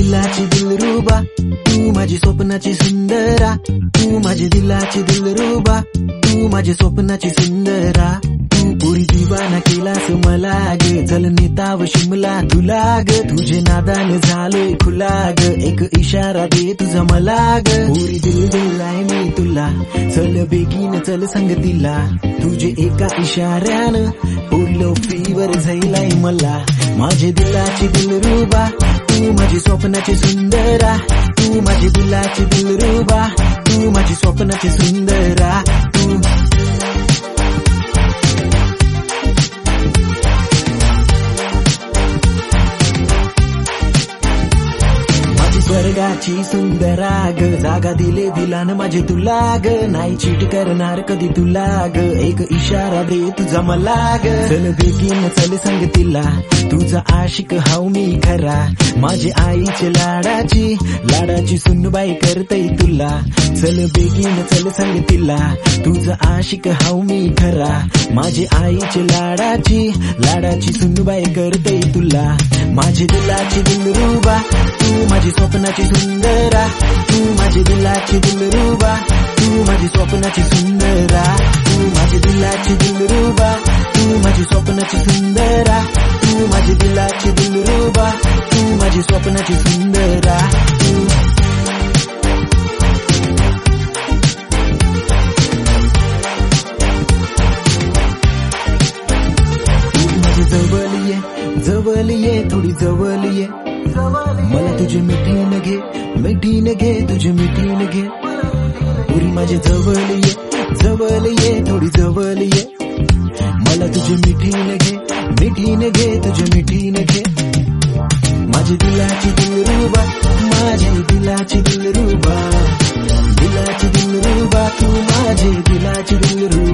दिलाची दिलरुबा, तू माझी स्वप्नाची सुंदरा, तू माझी दिलाची दिलरुबा, तू माझी स्वप्नाची सुंदरा. तू पुरी दिवाना केलास मला ग, चल नेताव शिमला तुला ग, तुझे नादान झालोय खुला ग, एक इशारा दे तुझा मला ग. पुरी दिल दिलाय मी तुला, चल बेगीन चल संगतीला, तुझे एका इशाऱ्यानं बोललो फीवर झालाय मला. माझे दिलाची दिलरुबा, तू माझी स्वप्नाची सुंदरा, तू माझी दिलाची दिलरुबा, तू माझी स्वप्नाची सुंदरा. तू स्वर्गाची सुंदरा ग, जागा दिले दिलान माझे तुला ग, नाही चीट करणार कधी तुला ग, एक इशारा दे तुझा मला ग. चल बेगीन चल संगतीला, तुझा आशिक हाव मी खरा, माझी आईची लाडाची लाडाची सुनबाई करतय तुला. चल बेगीन चल संगतीला, तुझा आशिक हाव मी खरा, माझी आईची लाडाची लाडाची सुनबाई करतय तुला. माझी दिलाची दिलरुबा, तू माझी स्वप्नाची सुंदरा, तू माझी दिलाची दिलरुबा, तू माझी स्वप्नाची सुंदरा. तू माझी दिलाची दिलरुबा, तू माझी स्वप्नाची सुंदरा, तू माझी दिलाची दिलरुबा, तू माझी स्वप्नाची सुंदरा. तू जवळ ये थोडी जवळ ये, मला तुझे मिठीन घे मिठीन घे, तुझे मिठीन घे. पुरी माझे जवळ ये थोडी जवळ ये, मला तुझे मिठीन घे तुझे मिठीन घे. माझी दिलाची दिलरुबा, माझी दिलाची दिलरुबा, दिलाची दिलरुबा, तू माझी दिलाची दिलरुबा.